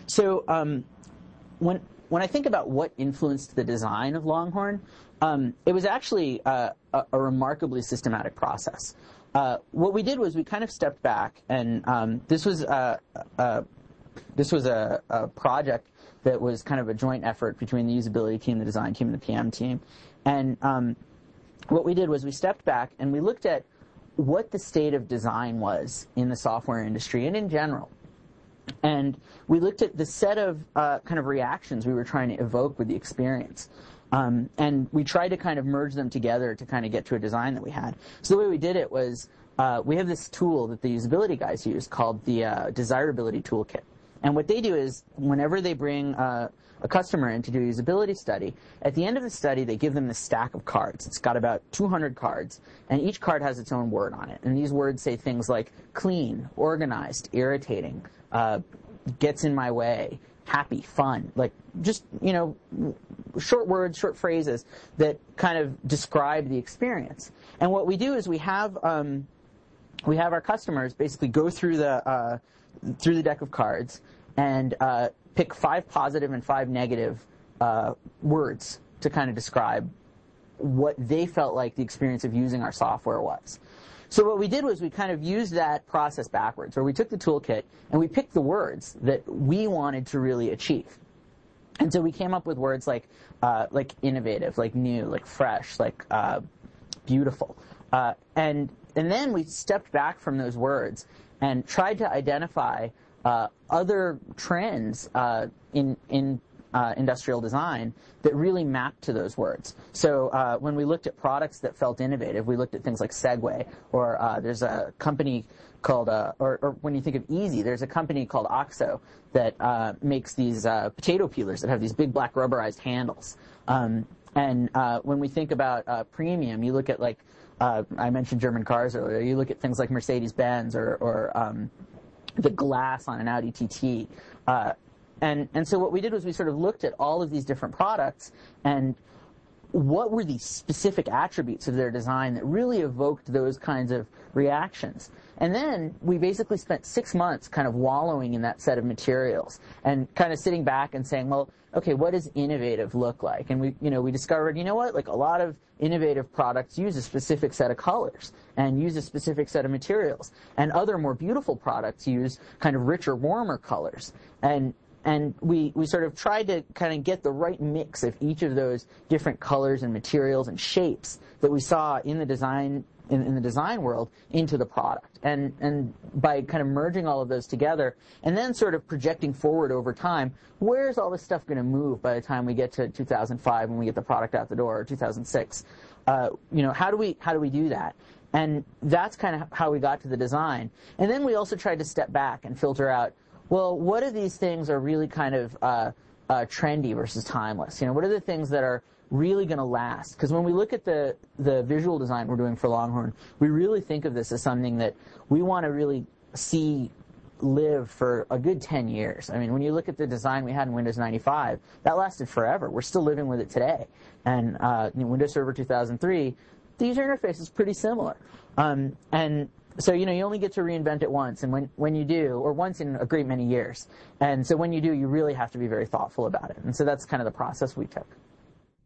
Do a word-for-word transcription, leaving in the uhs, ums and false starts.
So um, when when I think about what influenced the design of Longhorn, um, it was actually uh, a, a remarkably systematic process. Uh, what we did was we kind of stepped back, and um, this was a, a this was a, a project that was kind of a joint effort between the usability team, the design team, and the P M team. And um, what we did was we stepped back and we looked at what the state of design was in the software industry and in general. And we looked at the set of uh, kind of reactions we were trying to evoke with the experience. Um, and we tried to kind of merge them together to kind of get to a design that we had. So the way we did it was uh, we have this tool that the usability guys use called the uh, Desirability Toolkit. And what they do is whenever they bring uh, a customer in to do a usability study, at the end of the study they give them this stack of cards. It's got about two hundred cards, and each card has its own word on it. And these words say things like clean, organized, irritating, uh, gets in my way, happy, fun, like just, you know, short words, short phrases that kind of describe the experience. And what we do is we have um, we have our customers basically go through the uh, through the deck of cards and uh, pick five positive and five negative uh, words to kind of describe what they felt like the experience of using our software was. So what we did was we kind of used that process backwards, where we took the toolkit and we picked the words that we wanted to really achieve. And so we came up with words like uh, like innovative, like new, like fresh, like uh, beautiful. Uh, and and then we stepped back from those words and tried to identify uh, other trends uh, in in uh, industrial design that really mapped to those words. So uh, when we looked at products that felt innovative, we looked at things like Segway, or uh, there's a company called, uh, or, or when you think of Easy, there's a company called Oxo that uh, makes these uh, potato peelers that have these big black rubberized handles. Um, and uh, when we think about uh, premium, you look at like Uh, I mentioned German cars earlier. You look at things like Mercedes-Benz or, or um, the glass on an Audi T T. Uh, and, and so what we did was we sort of looked at all of these different products and what were the specific attributes of their design that really evoked those kinds of reactions. And then we basically spent six months kind of wallowing in that set of materials and kind of sitting back and saying, well, okay, what does innovative look like? And we, you know, we discovered, you know what, like a lot of innovative products use a specific set of colors and use a specific set of materials. And other more beautiful products use kind of richer, warmer colors. And And we, we sort of tried to kind of get the right mix of each of those different colors and materials and shapes that we saw in the design in, in the design world into the product. And and by kind of merging all of those together and then sort of projecting forward over time, where's all this stuff going to move by the time we get to two thousand five when we get the product out the door, or two thousand six? Uh, you know, how do we how do we do that? And that's kind of how we got to the design. And then we also tried to step back and filter out, well, what of these things are really kind of uh, uh, trendy versus timeless? You know, what are the things that are really going to last? Because when we look at the, the visual design we're doing for Longhorn, we really think of this as something that we want to really see live for a good ten years. I mean, when you look at the design we had in Windows ninety-five, that lasted forever. We're still living with it today. And uh, in Windows Server two thousand three, the user interface is pretty similar. Um, and So, you know, you only get to reinvent it once, and when, when you do, or once in a great many years. And so when you do, you really have to be very thoughtful about it. And so that's kind of the process we took.